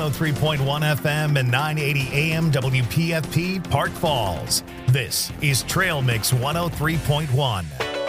103.1 FM and 980 AM WPFP Park Falls. This is Trail Mix 103.1.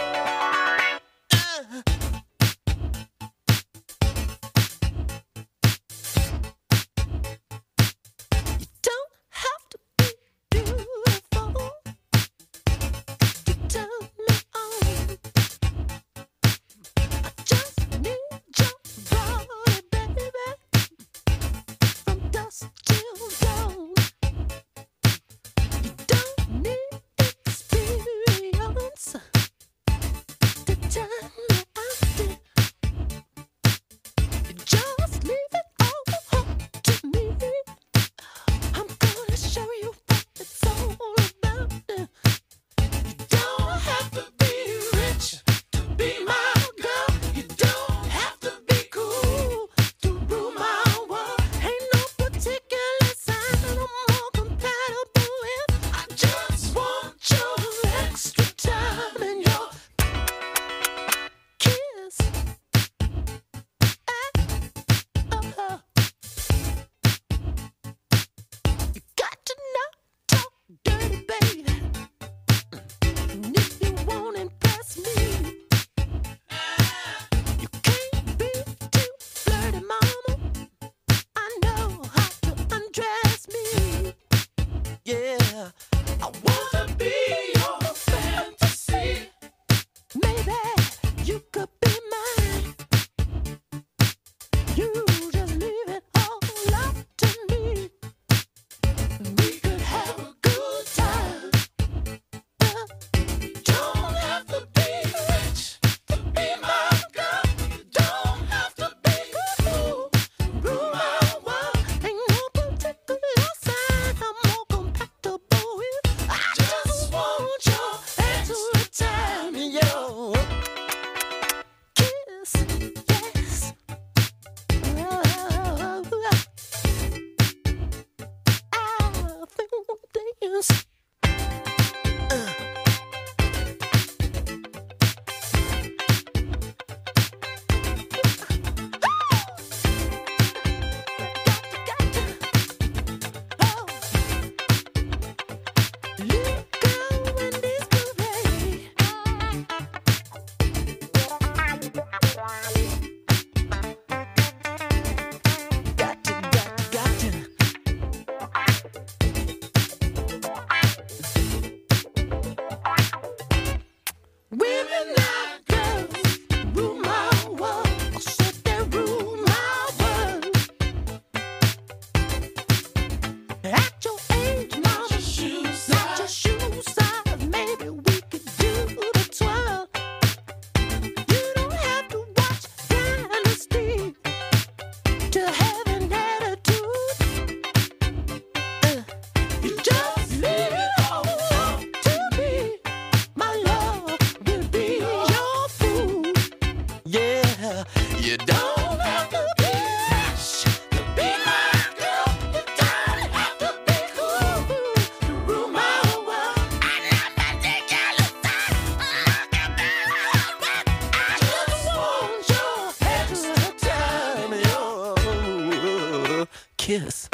Kiss.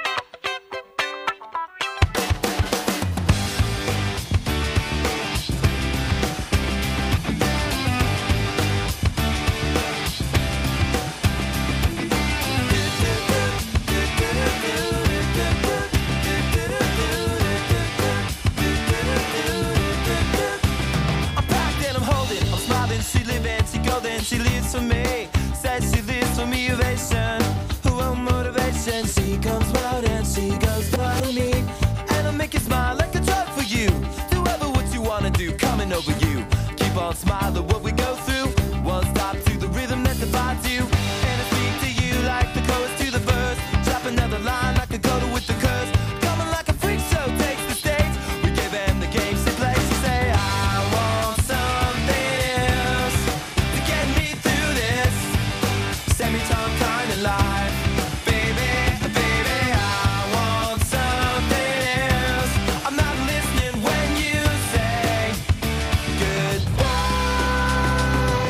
She lives for me, says she lives for me, ovation. Who won't motivation? She comes round and she goes down to me. And I'll make you smile like a drug for you. Do ever what you wanna do, coming over you. Keep on smiling what we go through. One stop to the rhythm that divides you. And I speak to you like the chorus to the verse. Drop another line like a coda with the curse. Coming like a freak show takes the stage. We give them the game, she plays. She say, I want something else to get me through this semi-tongue kind of life. Baby, baby, I want something else. I'm not listening when you say goodbye.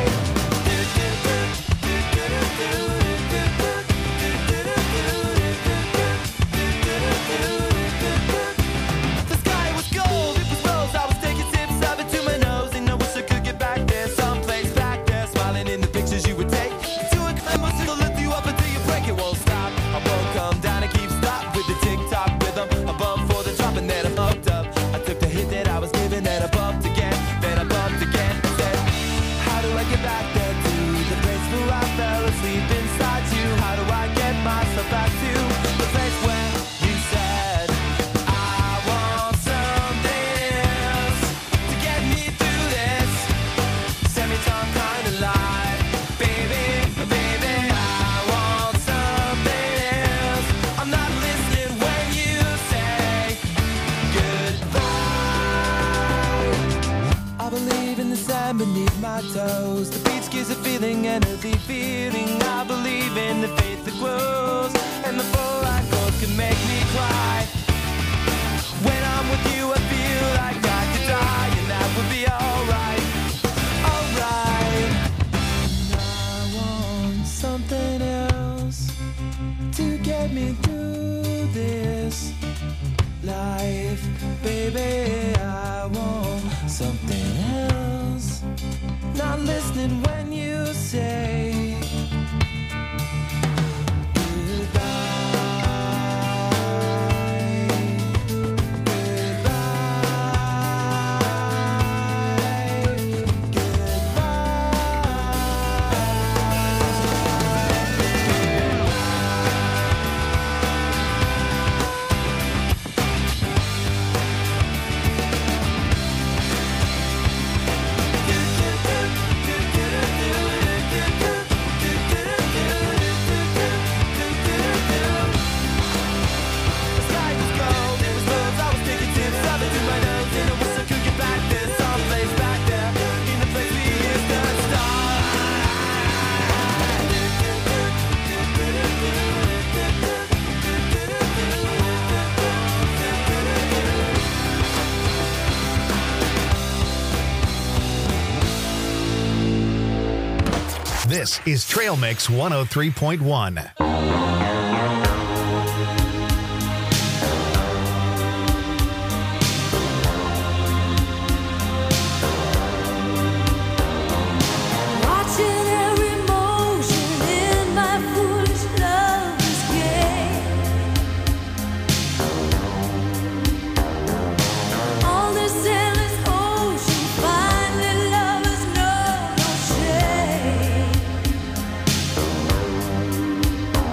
toes. The beach gives a feeling, an earthly feeling. I believe in the faith that grows, and the full-light goals can make me cry. When I'm with you, I feel like I could die, and that would be alright, alright. And I want something else to get me through this life, baby. I want something else. Not listening when you say This is Trail Mix 103.1. Finally, lovers know no shame.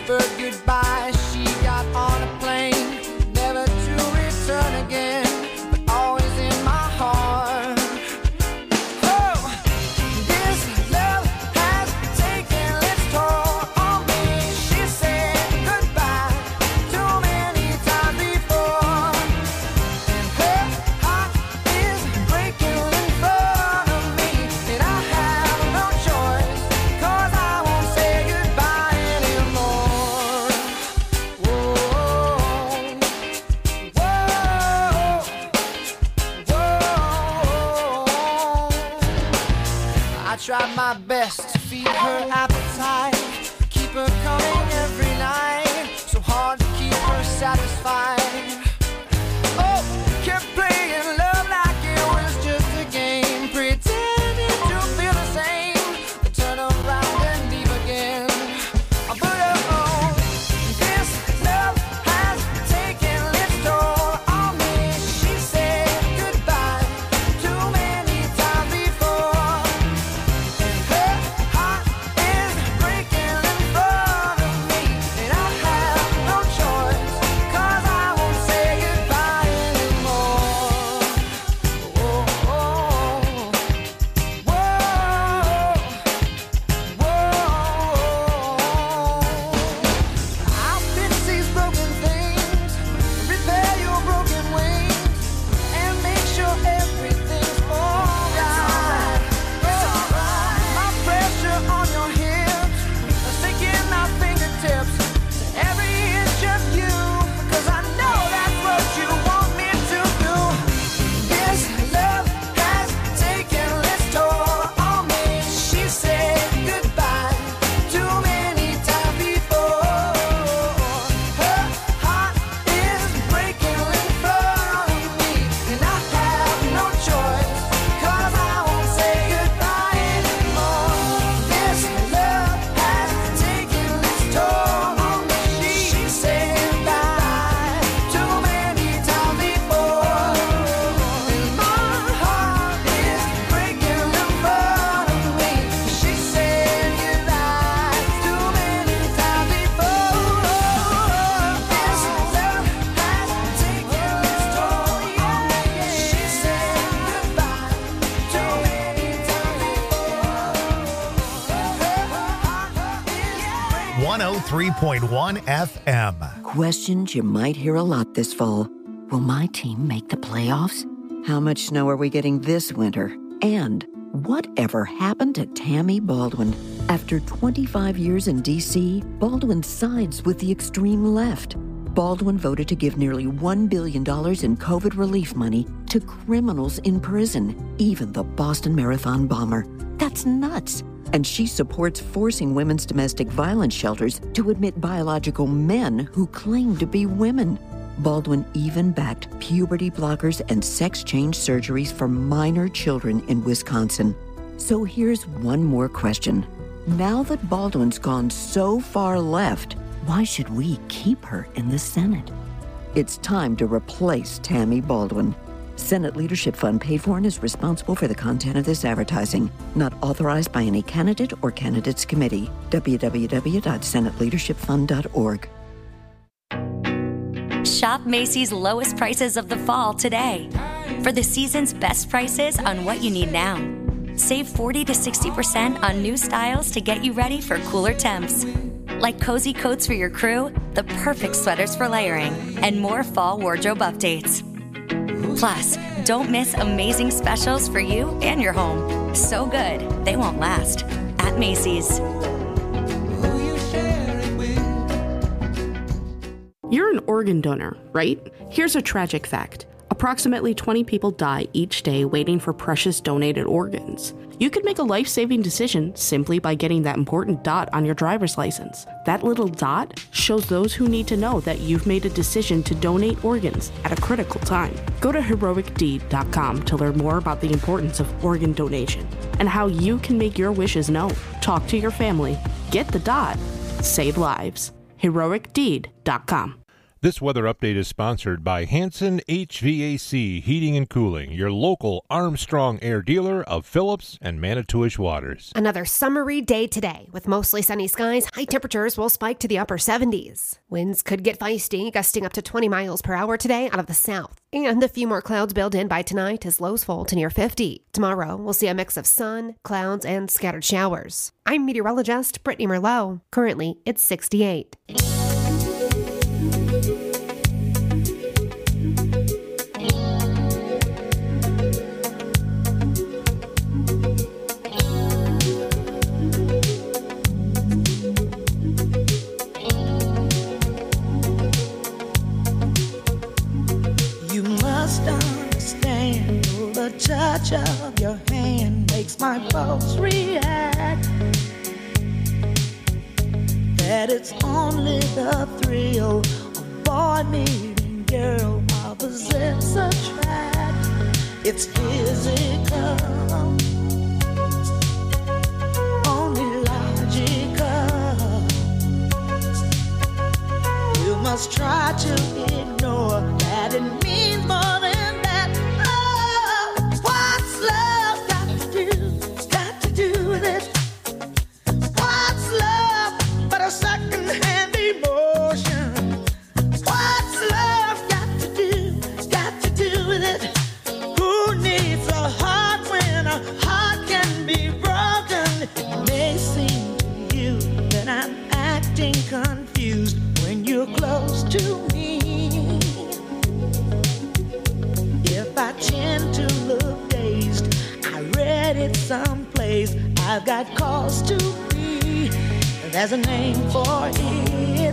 whispered goodbye. She got on a plane, never to return again, but always in my heart. Oh, this love has taken its toll on me. She said goodbye too many times before, and her heart is breaking in front of me, and I have no choice, 'cause I won't say goodbye anymore. Whoa, whoa, whoa. I tried my best to feed her appetite, keep her coming every night, so hard to keep her satisfied. Oh, kept playing love like it was just a game, pretending to feel the same, but turn around and leave again. But oh, this love has taken its toll on me. She said goodbye too many times before, and her heart is breaking in front of me, and I have no choice, 'cause I won't say goodbye anymore. Whoa, whoa, I'll fix these broken things, repair your broken wings, and make sure everything's alright. My pressure on your hips, sinking my fingertips to every inch of you, 'cause I know that's what you want me to do. This love has taken its toll on me. She said goodbye too many times before. Her heart is breaking in front of me, and I have no choice, 'cause I won't say goodbye anymore. This love has taken its toll on me. She said goodbye too many times before, and my heart is breaking in front of me. She said goodbye too many times before. This love has taken its toll on me. She said goodbye too many times before. 103.1 FM. Questions you might hear a lot this fall. Will my team make the playoffs? How much snow are we getting this winter? And whatever happened to Tammy Baldwin? After 25 years in D.C., Baldwin sides with the extreme left. Baldwin voted to give nearly $1 billion in COVID relief money to criminals in prison, even the Boston Marathon bomber. That's nuts. And she supports forcing women's domestic violence shelters to admit biological men who claim to be women. Baldwin even backed puberty blockers and sex change surgeries for minor children in Wisconsin. So here's one more question. Now that Baldwin's gone so far left, why should we keep her in the Senate? It's time to replace Tammy Baldwin. Senate Leadership Fund paid for and is responsible for the content of this advertising. Not authorized by any candidate or candidates committee. www.senateleadershipfund.org. Shop Macy's lowest prices of the fall today. For the season's best prices on what you need now. Save 40 to 60% on new styles to get you ready for cooler temps. Like cozy coats for your crew, the perfect sweaters for layering, and more fall wardrobe updates. Plus, don't miss amazing specials for you and your home. So good, they won't last. At Macy's. You're an organ donor, right? Here's a tragic fact. Approximately 20 people die each day waiting for precious donated organs. You could make a life-saving decision simply by getting that important dot on your driver's license. That little dot shows those who need to know that you've made a decision to donate organs at a critical time. Go to heroicdeed.com to learn more about the importance of organ donation and how you can make your wishes known. Talk to your family. Get the dot. Save lives. heroicdeed.com. This weather update is sponsored by Hanson HVAC Heating and Cooling, your local Armstrong Air dealer of Phillips and Manitowish waters. Another summery day today. With mostly sunny skies, high temperatures will spike to the upper 70s. Winds could get feisty, gusting up to 20 miles per hour today out of the south. And a few more clouds build in by tonight as lows fall to near 50. Tomorrow, we'll see a mix of sun, clouds, and scattered showers. I'm meteorologist Brittany Merlot. Currently, it's 68. The touch of your hand makes my pulse react. That it's only the thrill of boy meeting girl, opposites attract. It's physical, only logical. You must try to ignore that it means more than second-hand emotion. What's love got to do with it? Who needs a heart when a heart can be broken? It may seem to you that I'm acting confused when you're close to me. If I tend to look dazed, I read it someplace, I've got cause to be. There's a name for it.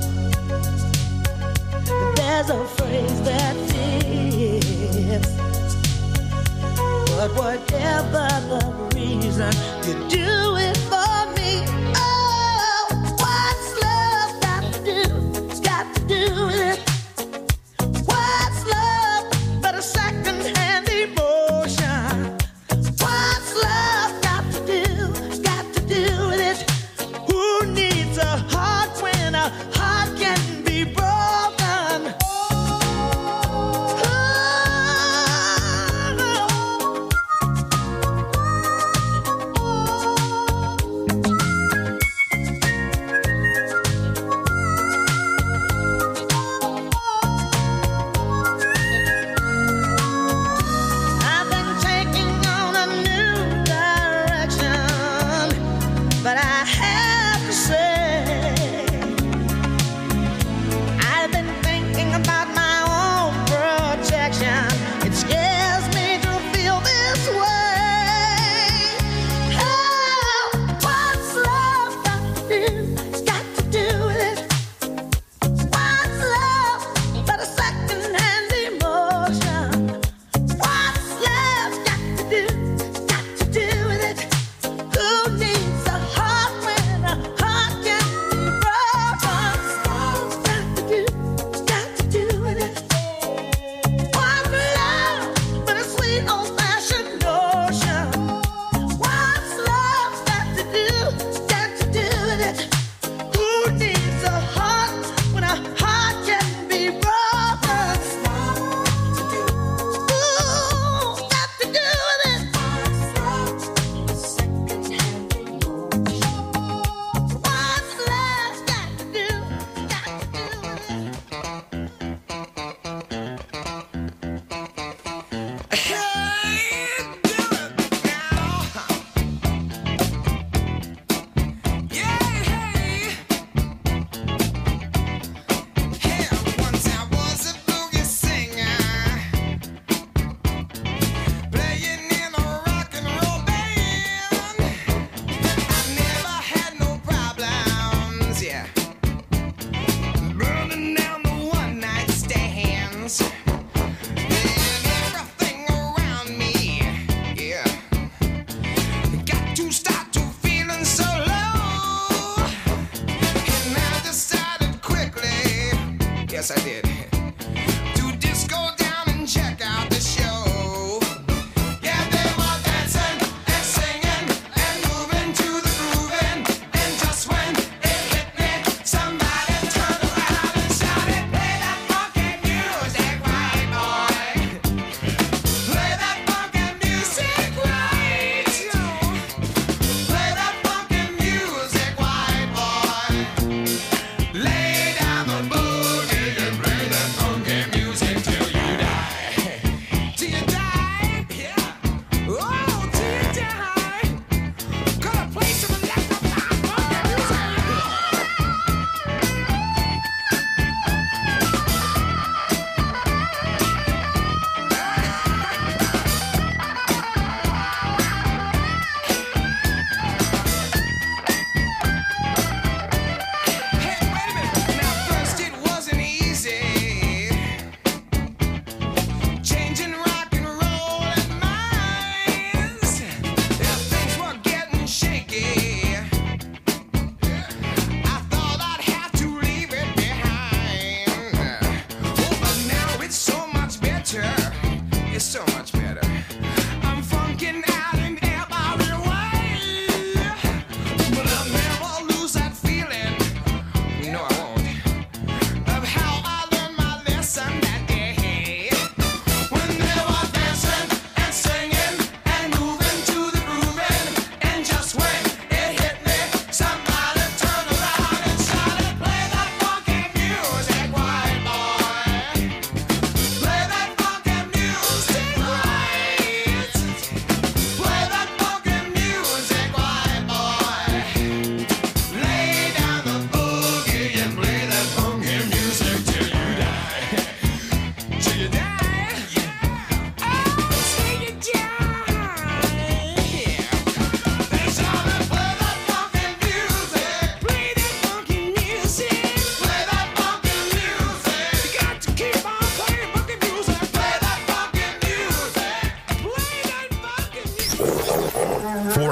There's a phrase that fits. But whatever the reason, you do it for me. Oh, what's love got to do with it? What's love but a second-hand emotion? What's love got to do with it? Who needs a heart when a heart can be broken? I've been taking on a new direction, but I have to say, I've been thinking about my own protection. It scares me to feel this way. Oh, what's love got to do with it? What's love but a second-hand emotion? What's love got to do with it? Who needs a heart when a heart can be broken? What's love got to do with it? What's love but a sweet old-fashioned notion? What's love got to do with it? Who needs a heart when a heart can be broken? Ooh, got to do with it. What's love got to do with it? Once I was a boogie singer, playing in a rock and roll band. I never had no problems, yeah, burning down the one-night stands. And everything around me, yeah, got to start to feeling so low. And I decided quickly, yes I did, to just go down and check out the show. Yeah, they were dancing and singing and moving to the grooving. And just when it hit me, somebody turned around and shouted, hey,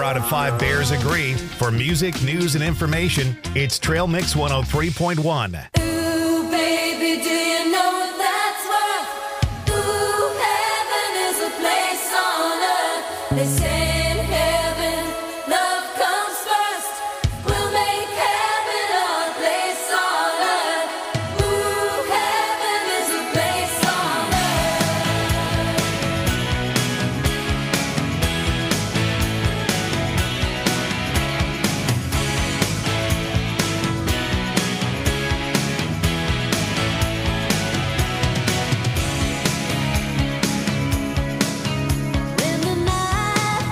out of 5 Bears agree. For music, news, and information, it's Trail Mix 103.1. Ooh, baby, do you know that's worth? Ooh, heaven is a place on earth. They say in heaven, love comes first. We'll make heaven our place on earth. Ooh, heaven is a place on When the night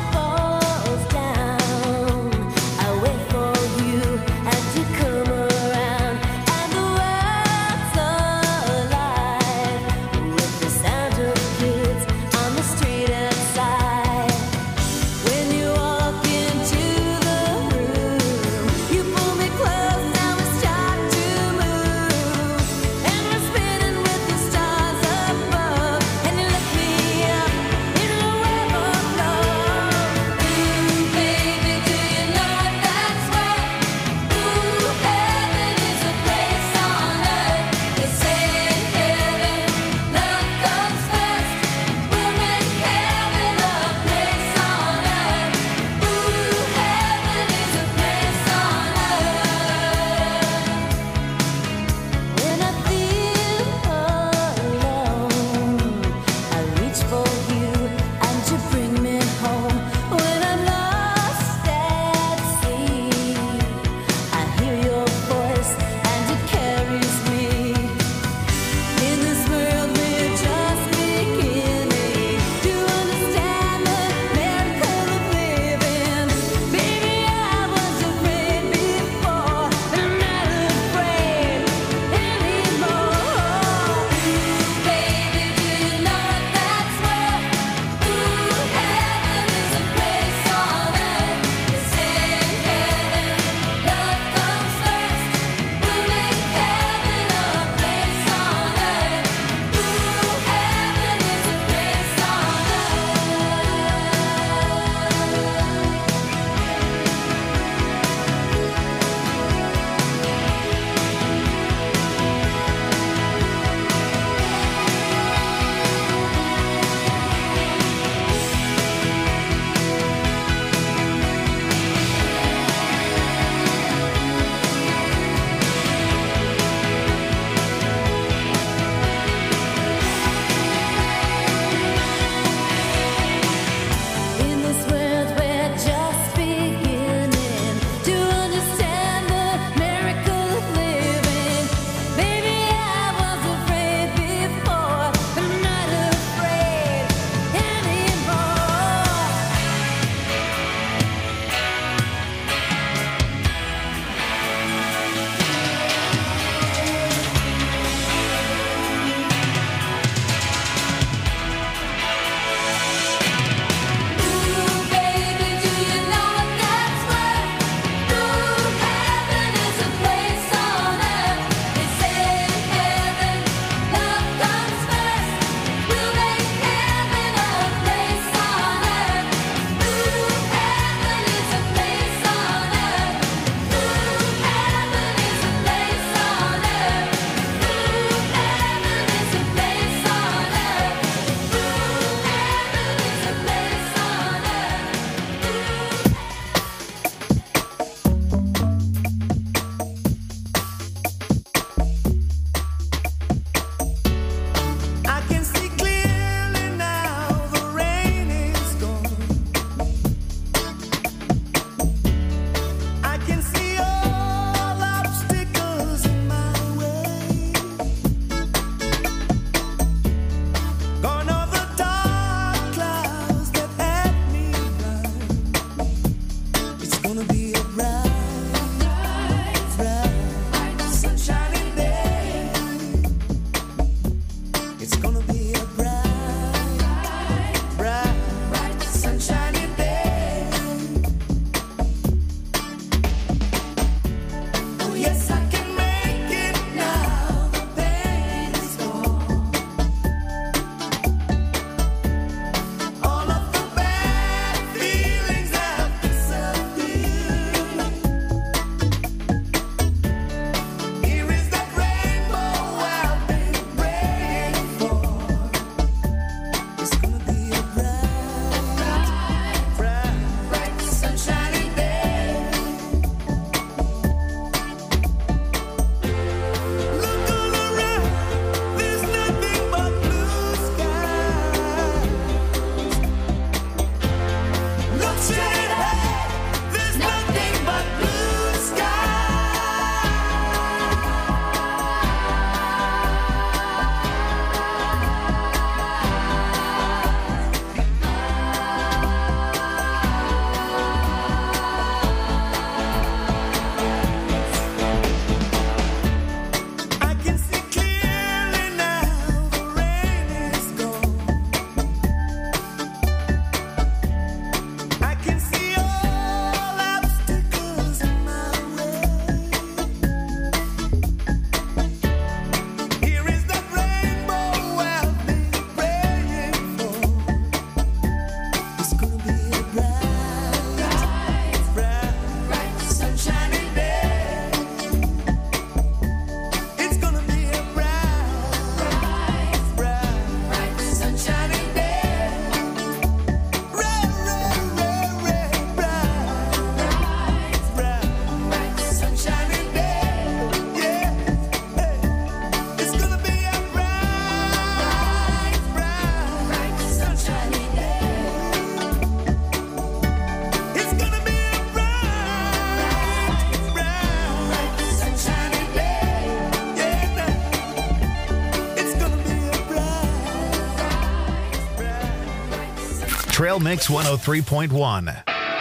Trail Mix 103.1.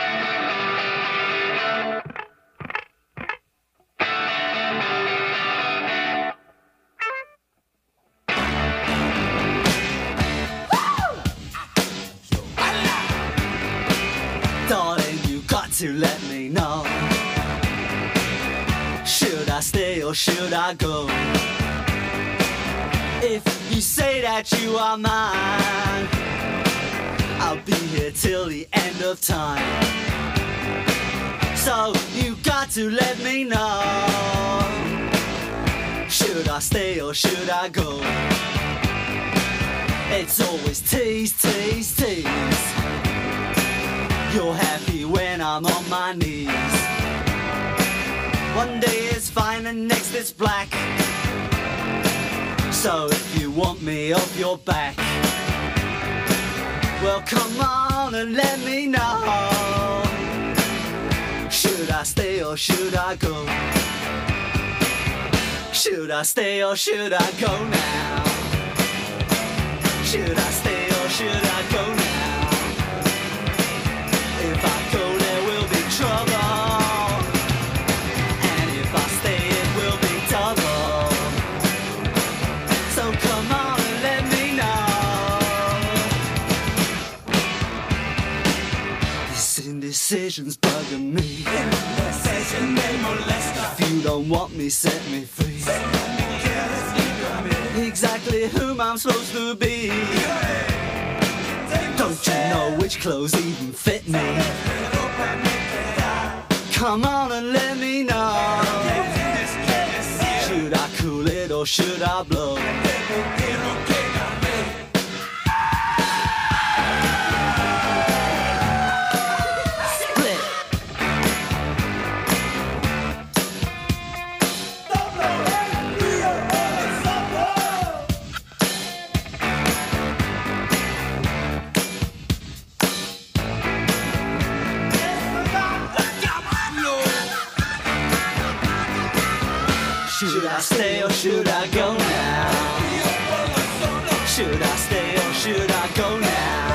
Darling, you got to let me know. Should I stay or should I go? If you say that you are mine, I'll be here till the end of time. So you got to let me know. Should I stay or should I go? It's always tease, tease, tease. You're happy when I'm on my knees. One day it's fine and next it's black. So if you want me off your back, well come on and let me know. Should I stay or should I go? Should I stay or should I go now? Should I stay or should I go now? If I go there will be trouble, and if I stay it will be double. So come on and let me know. This indecision's bugging me. If you don't want me, set me free. Exactly whom I'm supposed to be. Don't you know which clothes even fit me? Come on and let me know. Should I cool it or should I blow? Split. Should I stay or should I go now? Should I stay or should I go now?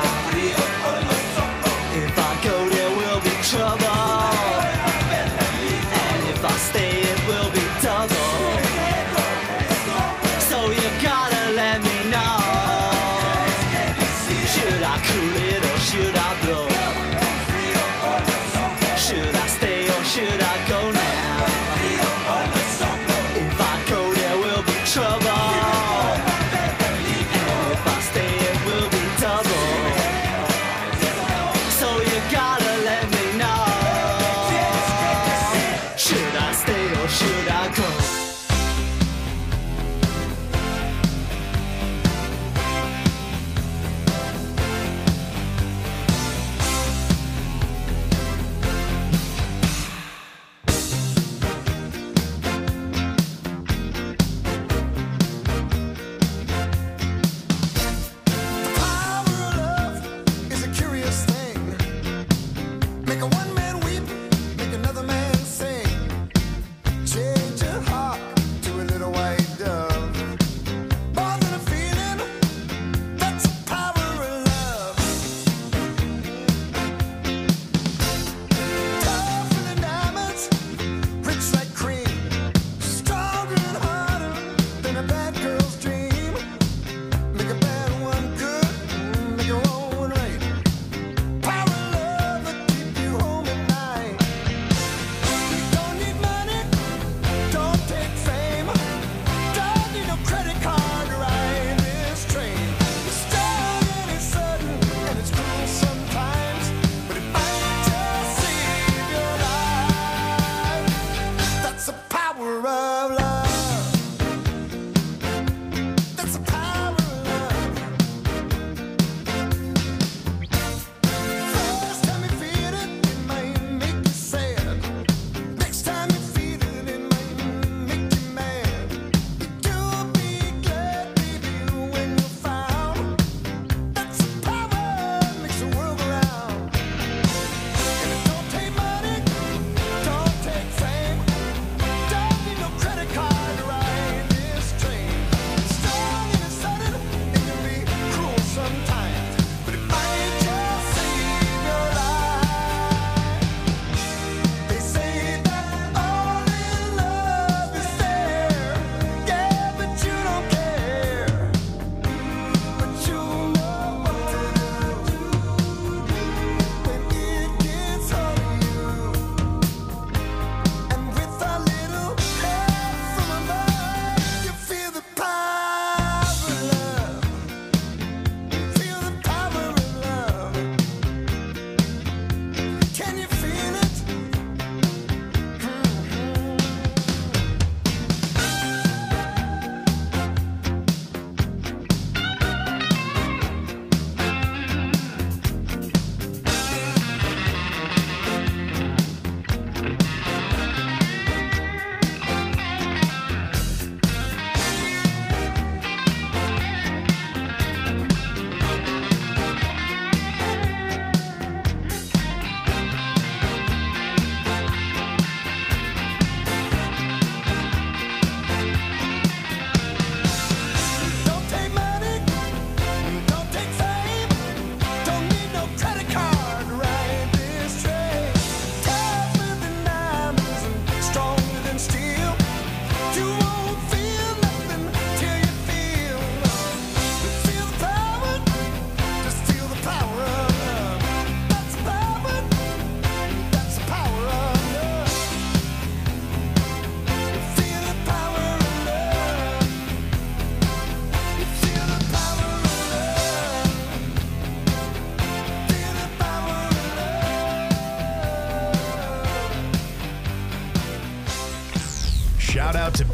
If I go there will be trouble, and if I stay it will be double. So you gotta let me know. Should I cool it or should I blow? Should I stay or should I go now? If I go there will be trouble.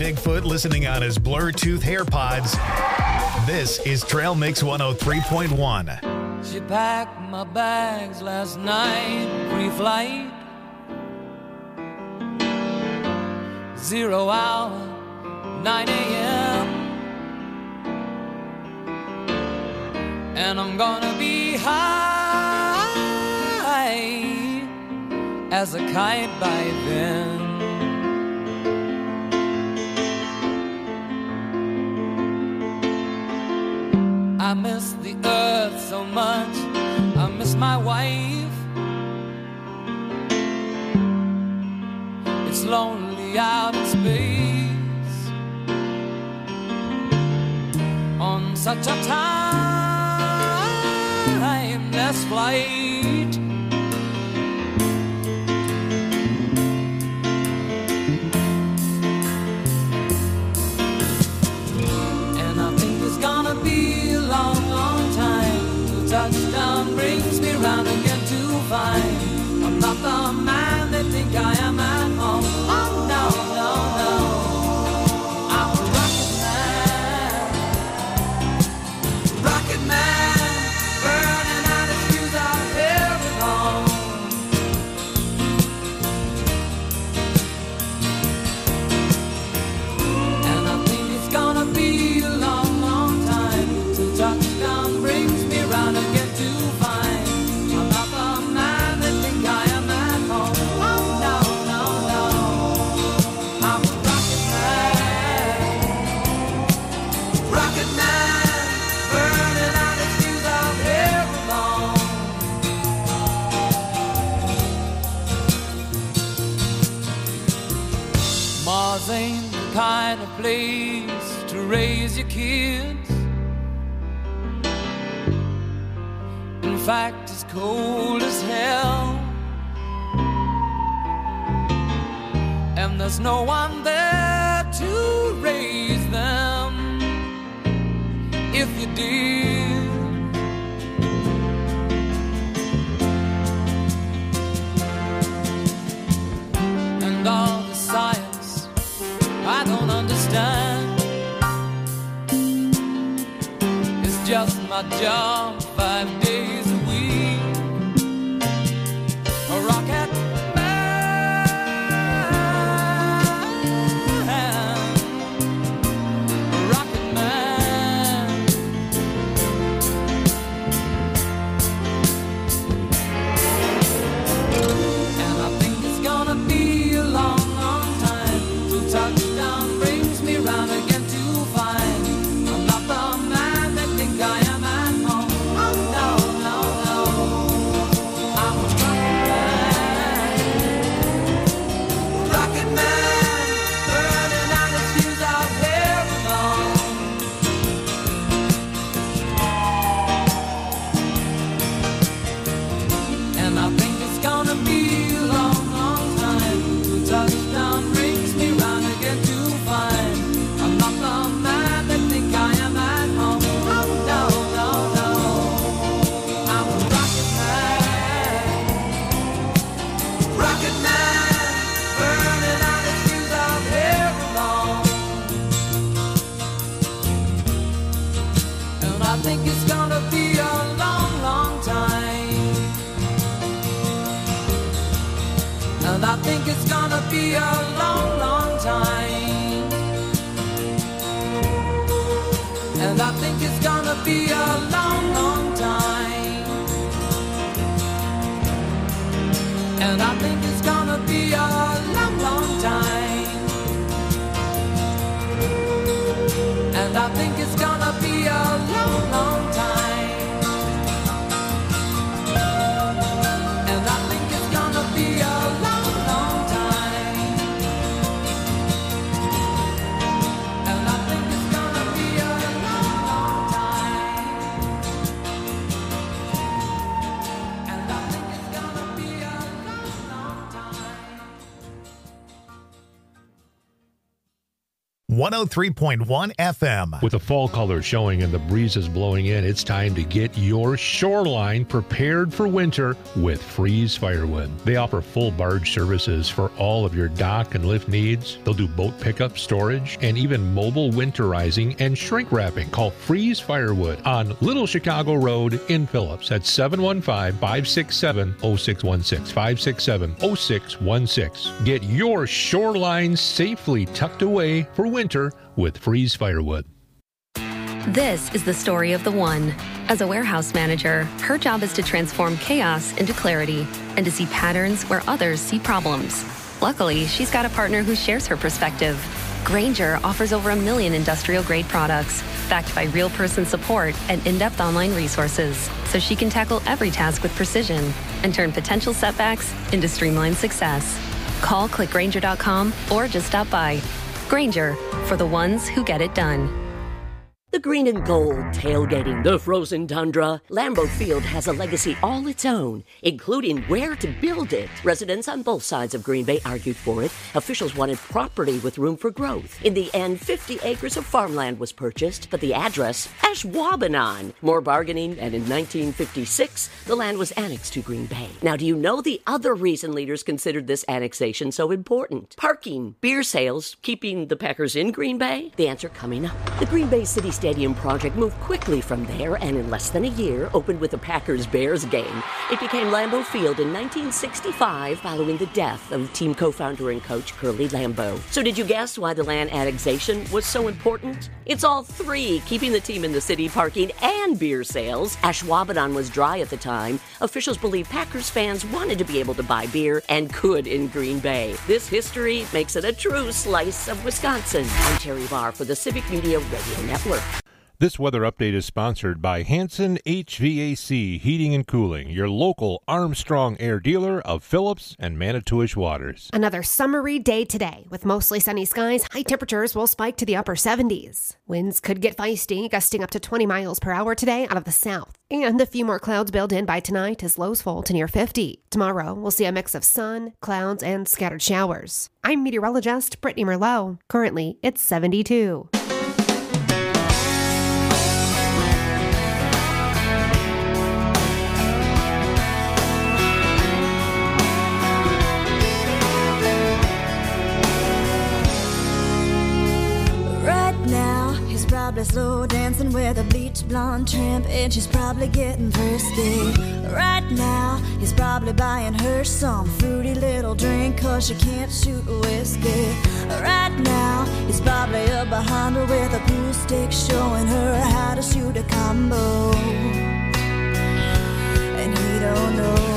Bigfoot listening on his Bluetooth AirPods. This is Trail Mix 103.1. She packed my bags last night, pre-flight. 0 hour, 9 a.m. And I'm gonna be high as a kite by then. I miss the earth so much, I miss my wife. It's lonely out in space on such a timeless flight. And I think it's gonna be a long, long time till touchdown brings me round again to find I'm not the man they think I am at home. Oh no, no, no, I'm a rocket man, burning out his fuse out here at home. And I think it's gonna be a long, long time till touchdown brings me round again to find I'm not the man they think I am at home. Oh no, no, no, I'm a rocket man, burning out his fuse out here alone. Mars ain't the kind of place to raise your kids. In fact, it's cold as hell. And there's no one there to raise them if you did. And all the science I don't understand. It's just my job 5 days a week. A rocket man, a rocket man. And I think it's gonna be a long, long time till touchdown brings me round again to find I'm not the man they think I am at home. Oh no, no, no, I'm a rocket man, burning out his fuse out here alone. And I think it's gonna be a long, long time till touchdown brings me round again to find I'm not the man they think I am at home. Oh no, no, no, I'm a rocket man, burning out his fuse out here alone. And I think it's gonna be a long, long time. And I think it's gonna be a long, long time. And I think it's gonna be a long, long time. And I think it's gonna be a long, long time. And I think it's gonna be a long, long time. And I think it's gonna be a long, long time. And I think it's gonna be a long, long time. And I think it's gonna be a long, long time. 103.1 FM. With the fall colors showing and the breezes blowing in, it's time to get your shoreline prepared for winter with Freeze Firewood. They offer full barge services for all of your dock and lift needs. They'll do boat pickup, storage, and even mobile winterizing and shrink wrapping. Call Freeze Firewood on Little Chicago Road in Phillips at 715-567-0616. 567-0616. Get your shoreline safely tucked away for winter with Freeze Firewood. This is the story of the one. As a warehouse manager, her job is to transform chaos into clarity and to see patterns where others see problems. Luckily, she's got a partner who shares her perspective. Grainger offers over 1 million industrial-grade products, backed by real person support and in-depth online resources, so she can tackle every task with precision and turn potential setbacks into streamlined success. Call clickgrainger.com or just stop by. Grainger, for the ones who get it done. The green and gold tailgating the frozen tundra. Lambeau Field has a legacy all its own, including where to build it. Residents on both sides of Green Bay argued for it. Officials wanted property with room for growth. In the end, 50 acres of farmland was purchased, but the address, Ashwaubenon. More bargaining, and in 1956, the land was annexed to Green Bay. Now, do you know the other reason leaders considered this annexation so important? Parking, beer sales, keeping the Packers in Green Bay? The answer coming up. The Green Bay City Stadium project moved quickly from there and in less than a year opened with a Packers-Bears game. It became Lambeau Field in 1965 following the death of team co-founder and coach Curly Lambeau. So did you guess why the land annexation was so important? It's all three, keeping the team in the city, parking, and beer sales. Ashwaubenon was dry at the time. Officials believe Packers fans wanted to be able to buy beer and could in Green Bay. This history makes it a true slice of Wisconsin. I'm Terry Barr for the Civic Media Radio Network. This weather update is sponsored by Hanson HVAC Heating and Cooling, your local Armstrong Air dealer of Phillips and Manitowish Waters. Another summery day today with mostly sunny skies. High temperatures will spike to the upper 70s. Winds could get feisty, gusting up to 20 miles per hour today out of the south. And a few more clouds build in by tonight as lows fall to near 50. Tomorrow, we'll see a mix of sun, clouds, and scattered showers. I'm meteorologist Brittany Merlot. Currently, it's 72. Probably slow dancing with a bleach blonde tramp, and she's probably getting frisky. Right now, he's probably buying her some fruity little drink, cause she can't shoot whiskey. Right now, he's probably up behind her with a pool stick, showing her how to shoot a combo. And he don't know.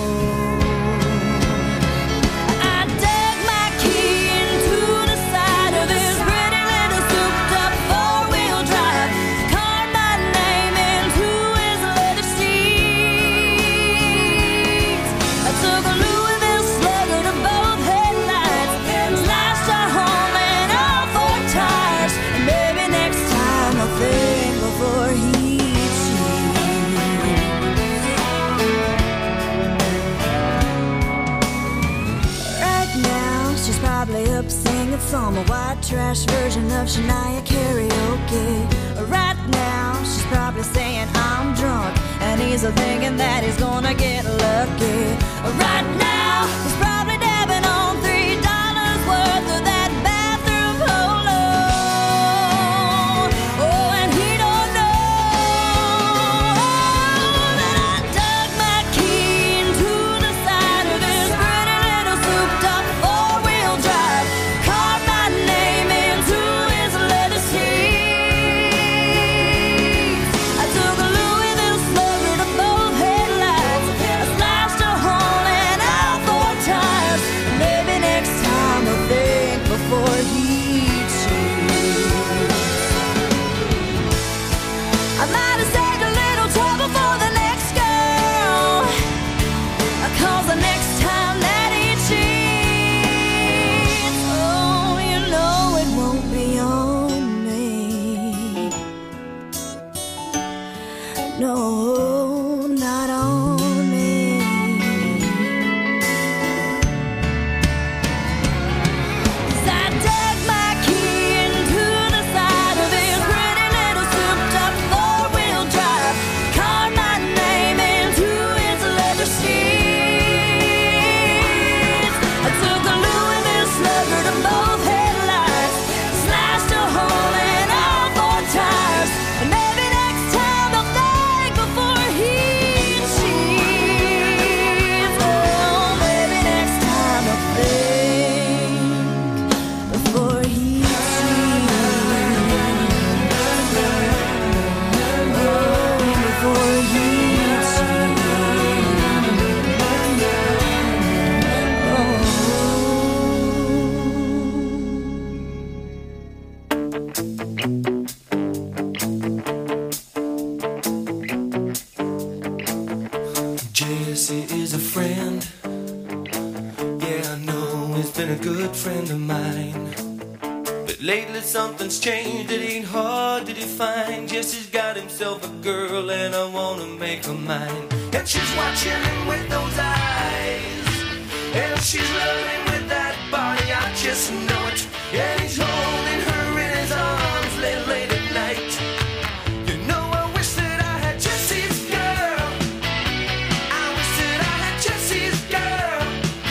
Some white trash version of Shania karaoke. Right now, she's probably saying I'm drunk, and he's thinking that he's gonna get lucky. Right now, he's probably dabbing on $3 worth of that bathroom polo. Oh, and he don't know that I dug my key into the side of his pretty little souped-up four-wheel drive. No, not on me. 'Cause I dug my key into the a good friend of mine. But lately something's changed, it ain't hard to define. Jesse's got himself a girl and I wanna make her mine. And she's watching him with those eyes, and she's loving with that body, I just know it. And he's holding her in his arms late at night. You know I wish that I had Jesse's girl. I wish that I had Jesse's girl.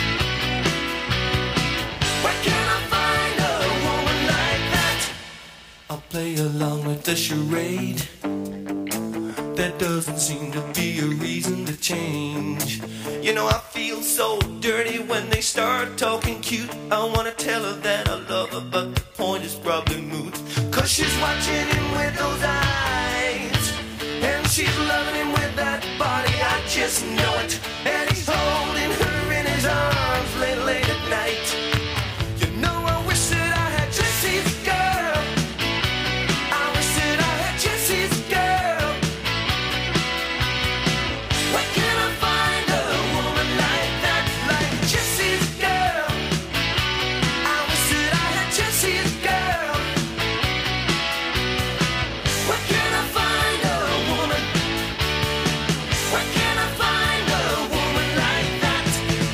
Where can I find a woman like that? I'll play along with the charade. There doesn't seem to be a reason to change. You know I feel so dirty when they start talking cute. I wanna tell her that I love her, but the point is probably moot. Cause she's watching him with those eyes, and she's loving him with that body, I just know it. And he's holding her in his arms late at night. You know I wish that I had Jesse's girl. I wish that I had Jesse's girl. Where can I find a woman like that, like Jesse's girl? I wish that I had Jesse's girl. Where can I find a woman? Where can I find a woman like that?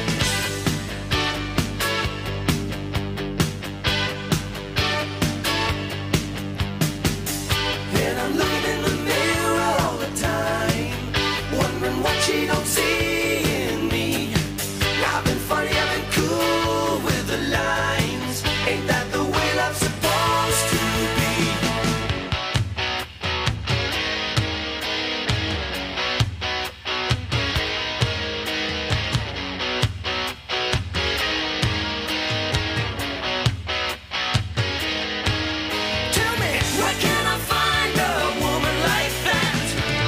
And I'm looking in the mirror all the time, wondering what she don't see in me. I've been funny, I've been cool with the lines. Ain't that the way love's supposed to be? Tell me, where can I find a woman like that?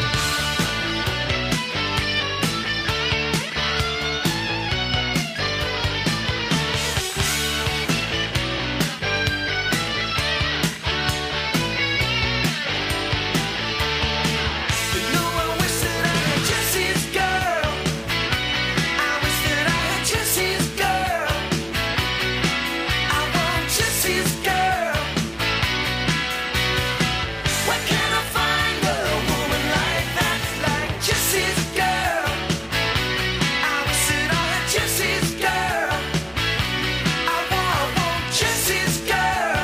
You know I wish that I had Jesse's girl. I wish that I had Jesse's girl. I want Jesse's girl. Where can I find a woman like that, like Jesse's girl? I wish that I had Jesse's girl. I want Jesse's girl.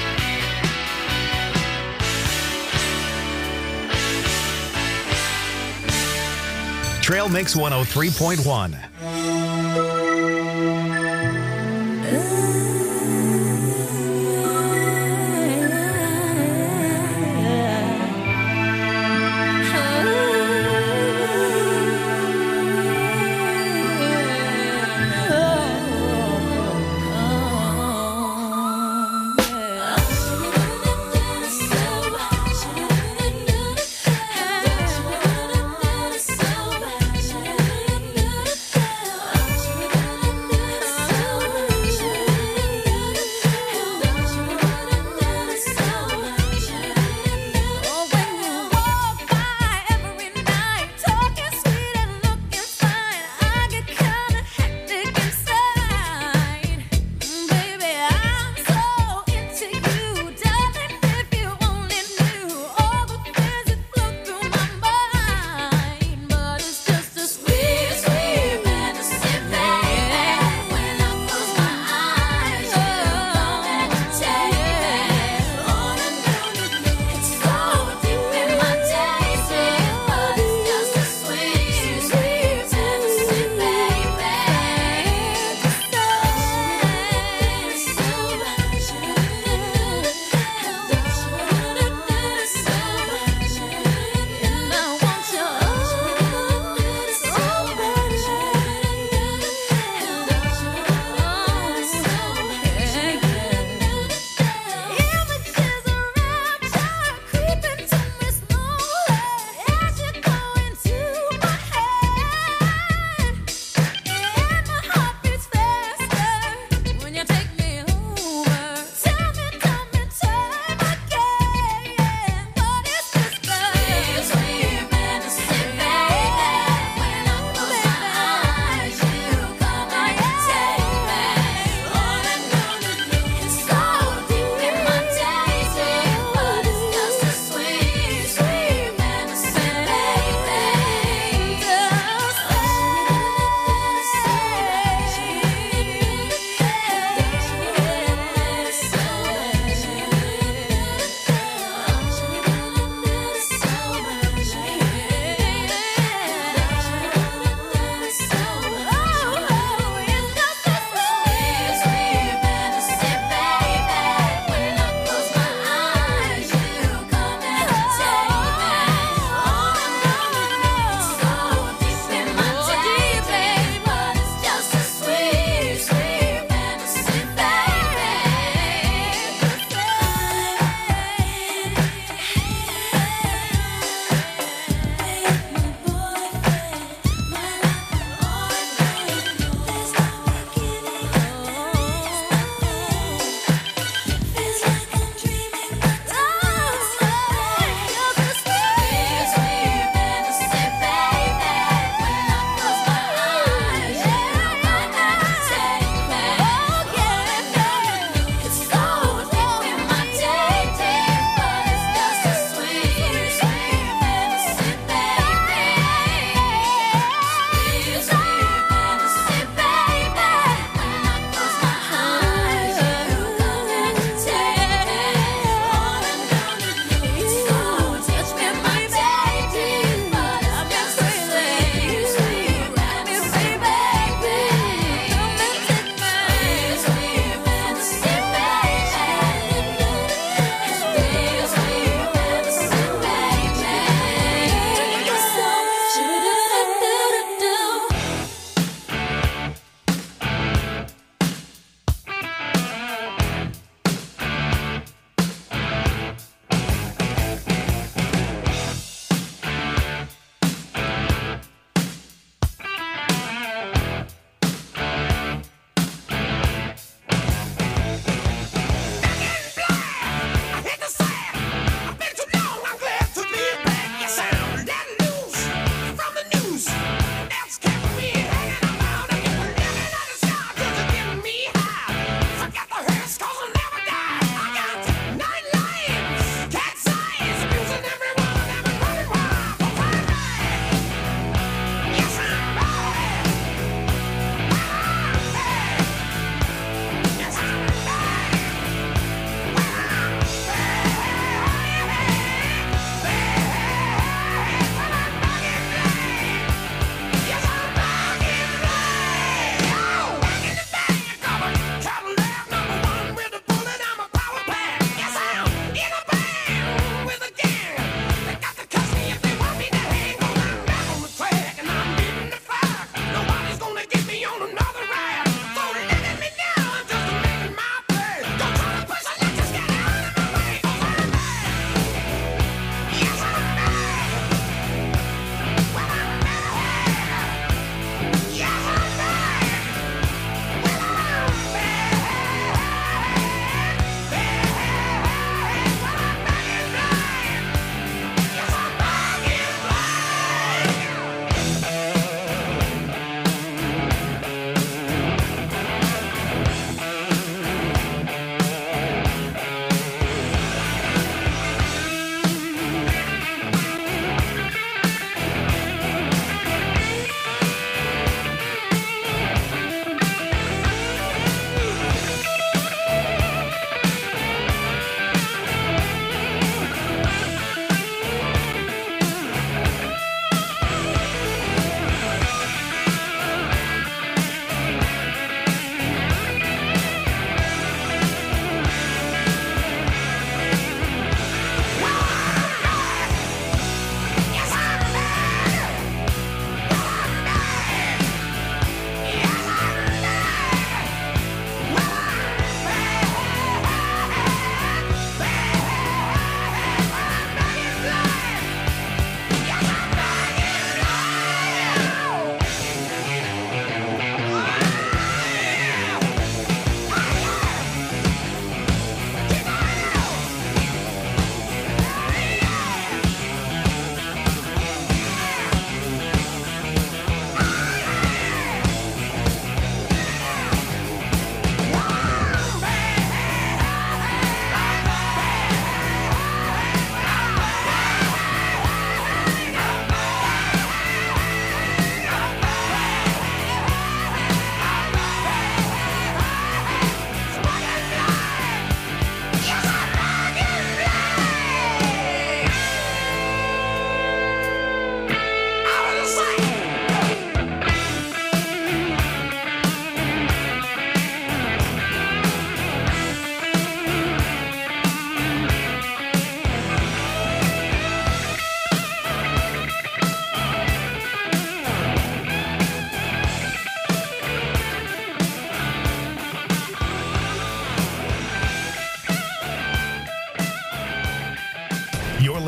Trail Mix 103.1.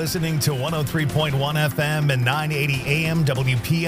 listening to 103.1 FM and 980 AM WPFT.